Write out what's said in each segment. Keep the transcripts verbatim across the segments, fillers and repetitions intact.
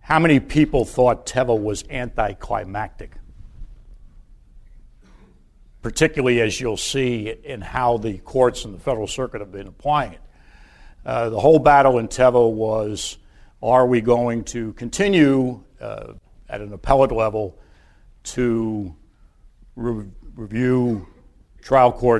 How many people thought Teva was anticlimactic? Particularly as you'll see in how the courts and the Federal Circuit have been applying it. Uh, the whole battle in Teva was, are we going to continue uh, at an appellate level to re- review trial court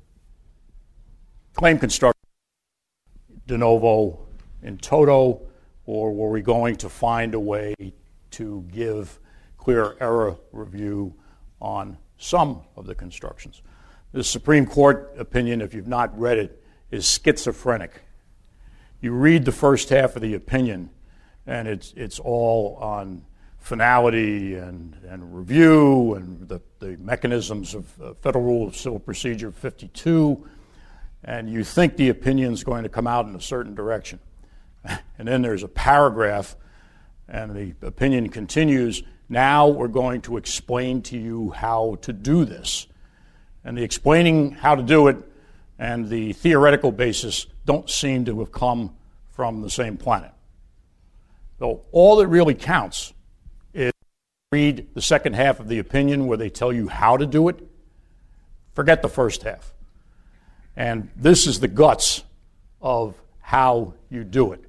claim construction de novo in toto, or were we going to find a way to give clear error review on some of the constructions? The Supreme Court opinion, if you've not read it, is schizophrenic. You read the first half of the opinion, and it's it's all on finality and, and review and the, the mechanisms of uh, Federal Rule of Civil Procedure fifty-two, and you think the opinion's going to come out in a certain direction. And then there's a paragraph, and the opinion continues, now we're going to explain to you how to do this. And the explaining how to do it and the theoretical basis don't seem to have come from the same planet. So all that really counts is read the second half of the opinion where they tell you how to do it. Forget the first half. And this is the guts of how you do it.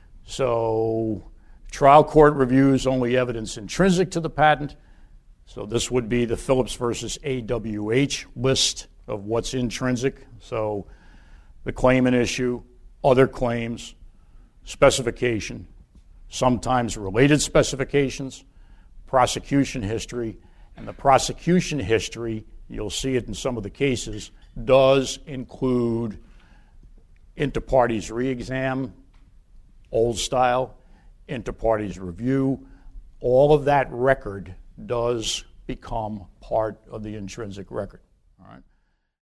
So trial court reviews only evidence intrinsic to the patent. So this would be the Phillips versus A W H list of what's intrinsic. So the claimant issue, other claims, specification, sometimes related specifications, prosecution history, and the prosecution history, you'll see it in some of the cases, does include inter-parties re-exam, old style, inter-parties review. All of that record does become part of the intrinsic record.